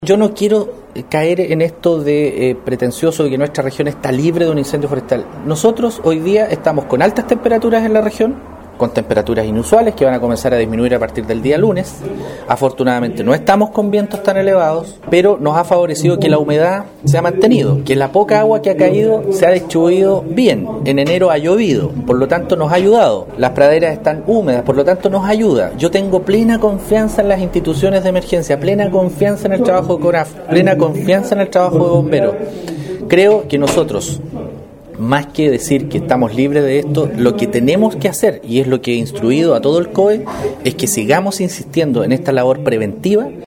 Yo no quiero caer en esto de pretencioso de que nuestra región está libre de un incendio forestal. Nosotros hoy día estamos con altas temperaturas en la región, con temperaturas inusuales que van a comenzar a disminuir a partir del día lunes. Afortunadamente no estamos con vientos tan elevados, pero nos ha favorecido que la humedad se ha mantenido, que la poca agua que ha caído se ha distribuido bien. En enero ha llovido, por lo tanto nos ha ayudado. Las praderas están húmedas, por lo tanto nos ayuda. Yo tengo plena confianza en las instituciones de emergencia, plena confianza en el trabajo de CONAF, plena confianza en el trabajo de bomberos. Creo que nosotros, más que decir que estamos libres de esto, lo que tenemos que hacer, y es lo que he instruido a todo el COE, es que sigamos insistiendo en esta labor preventiva.